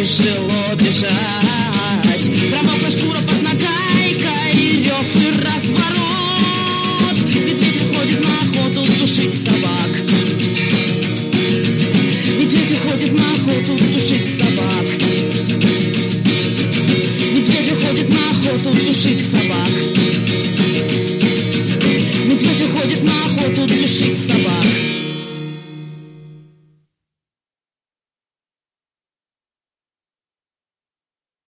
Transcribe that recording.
тяжело бежать. Промокла шкура под нагайкой, рев и разворот. Медведь уходит на охоту тушить собак. Медведь уходит на охоту тушить собак. Медведь уходит на охоту тушить собак. Медведь уходит на охоту тушить